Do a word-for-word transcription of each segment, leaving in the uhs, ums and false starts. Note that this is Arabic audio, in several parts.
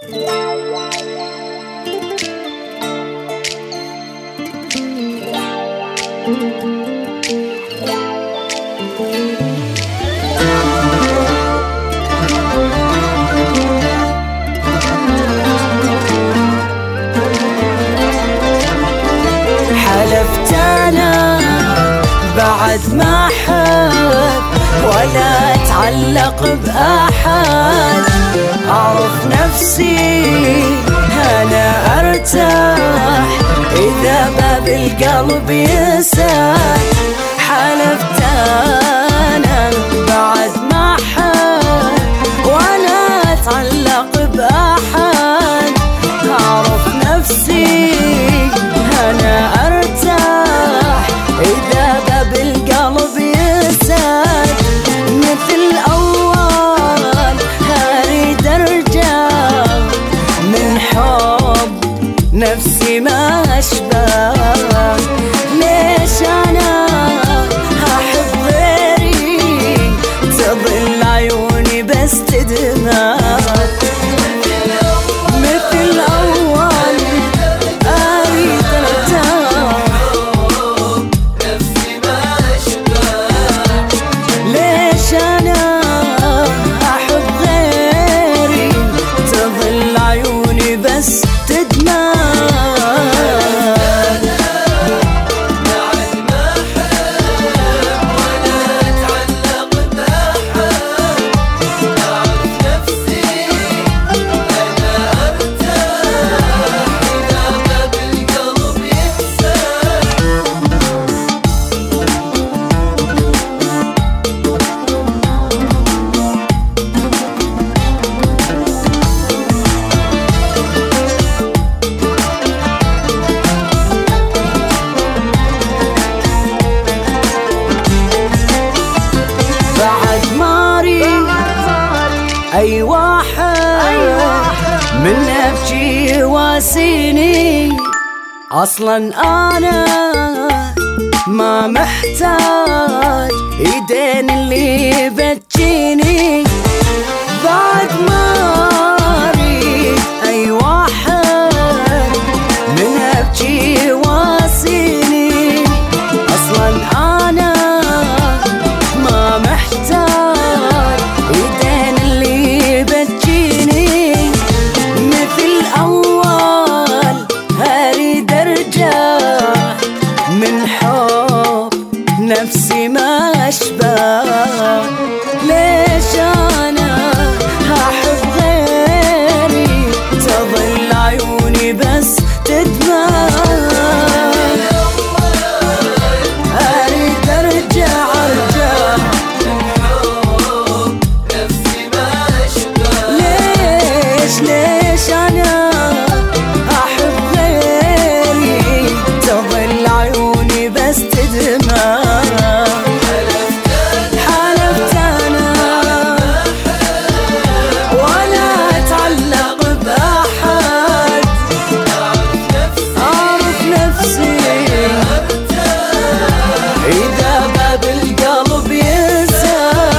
حلفت أنا بعد ما أحب ولا أتعلق بأحد، أعرف نفسي أنا أرتاح إذا باب القلب يسد. حلفت أنا بعد ما أحب ولا أتعلق بأحد، أعرف نفسي أنا أرتاح إذا باب القلب يسد. مثل أول أريد أرجع من حب نفسي ما أشبه. ليش أنا أحب غيري تظل عيوني بس تدمع. مثل أول أريد أرتاح نفسي ما أشبه. ليش أنا أحب غيري تظل عيوني بس تدمع. أي واحد من أبكي يواسيني، أصلا أنا ما محتاج إيدين اللي يبكيني. بعد ما أريد أي واحد من أبكي يواسيني، أصلا أنا ما محتاج إيدين اللي يبكيني. مثل أول أريد أرجع من حب نفسي ما أشبه. ليش أنا أحب غيري تظل عيوني بس تدمع. أريد أرجع أرجع ليش أنا أحب غيري تظل عيوني بس تدمع. حلفت أنا ولا أتعلق بأحد، أعرف نفسي إذا باب القلب يسد.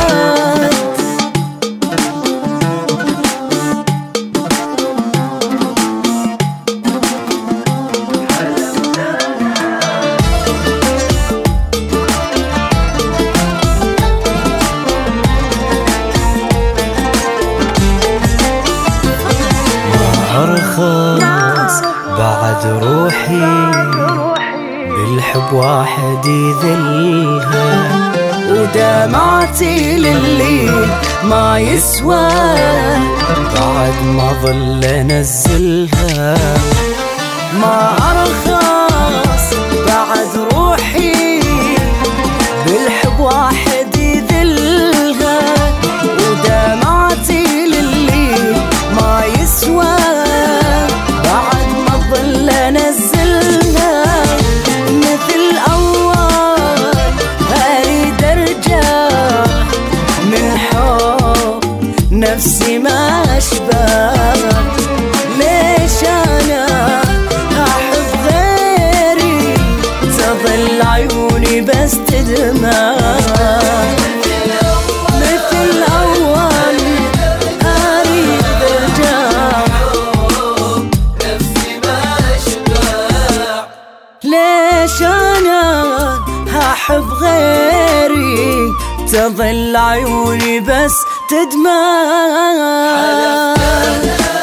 أرخص بعد روحي بالحب واحد يذلها، ودمعتي للي ما يسوى بعد ما ظل انزلها. ما أرخص بعد روحي بالحب واحد يذلها، ودمعتي للي ما يسوى بعد ما ظل انزلها. مثل أول أريد أرجع من حب نفسي ما أشبه. ليش أنا أحب غيري تظل عيوني بس تدمع. مثل أول أريد أرجع تظل عيوني بس تدمع.